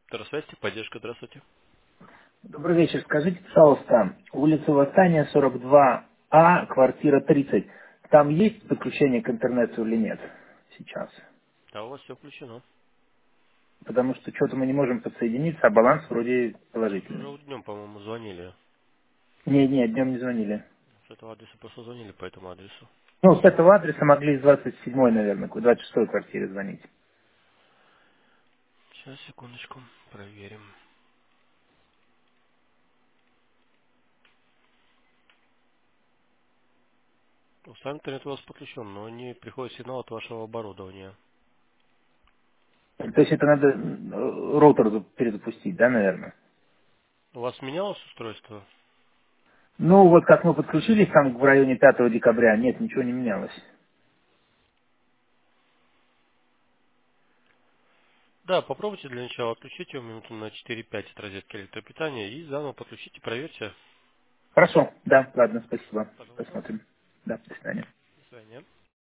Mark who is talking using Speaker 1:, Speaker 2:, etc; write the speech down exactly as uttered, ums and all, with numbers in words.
Speaker 1: Здравствуйте, поддержка, здравствуйте.
Speaker 2: Добрый вечер. Скажите, пожалуйста, улица Восстания, сорок два А, квартира тридцать. Там есть подключение к интернету или нет сейчас?
Speaker 1: Да, у вас все включено.
Speaker 2: Потому что что-то мы не можем подсоединиться, а баланс вроде положительный.
Speaker 1: Уже днем, по-моему, звонили.
Speaker 2: Не, не, днем не звонили.
Speaker 1: С этого адреса просто звонили по этому адресу.
Speaker 2: Ну, с этого адреса могли с двадцать седьмой, наверное, к двадцать шестой квартире звонить.
Speaker 1: Сейчас, секундочку, проверим. Ну, сам интернет у вас подключен, но не приходит сигнал от вашего оборудования.
Speaker 2: То есть это надо э, роутер за- перезапустить, да, наверное?
Speaker 1: У вас менялось устройство?
Speaker 2: Ну, вот как мы подключились там в районе пятого декабря, нет, ничего не менялось.
Speaker 1: Да, попробуйте для начала отключить его минуту на четыре-пять от розетки электропитания и заново подключите, проверьте.
Speaker 2: Хорошо, да, ладно, спасибо.
Speaker 1: Пожалуйста.
Speaker 2: Посмотрим.